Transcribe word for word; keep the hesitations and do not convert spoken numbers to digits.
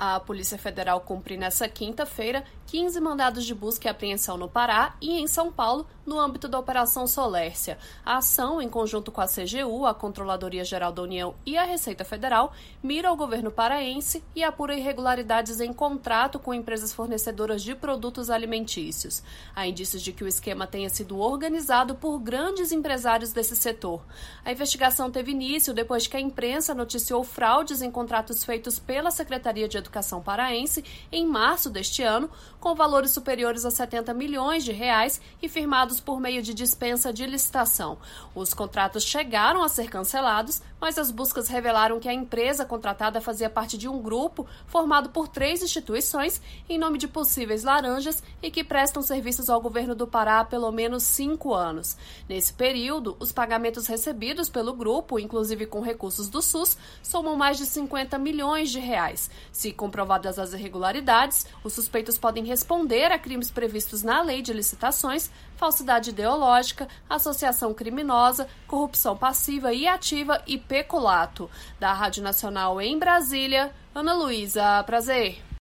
A Polícia Federal cumpre nesta quinta-feira quinze mandados de busca e apreensão no Pará e em São Paulo, no âmbito da Operação Solércia. A ação, em conjunto com a C G U, a Controladoria Geral da União e a Receita Federal, mira ao governo paraense e apura irregularidades em contrato com empresas fornecedoras de produtos alimentícios. Há indícios de que o esquema tenha sido organizado por grandes empresários desse setor. A investigação teve início depois que a imprensa noticiou fraudes em contratos feitos pela Secretaria de Educação paraense em março deste ano, com valores superiores a setenta milhões de reais e firmados por meio de dispensa de licitação. Os contratos chegaram a ser cancelados, mas as buscas revelaram que a empresa contratada fazia parte de um grupo formado por três instituições em nome de possíveis laranjas e que prestam serviços ao governo do Pará há pelo menos cinco anos. Nesse período, os pagamentos recebidos pelo grupo, inclusive com recursos do SUS, somam mais de cinquenta milhões de reais. Se comprovadas as irregularidades, os suspeitos podem responder a crimes previstos na Lei de Licitações, falsidade ideológica, associação criminosa, corrupção passiva e ativa e peculato. Da Rádio Nacional em Brasília, Ana Luísa Prazer.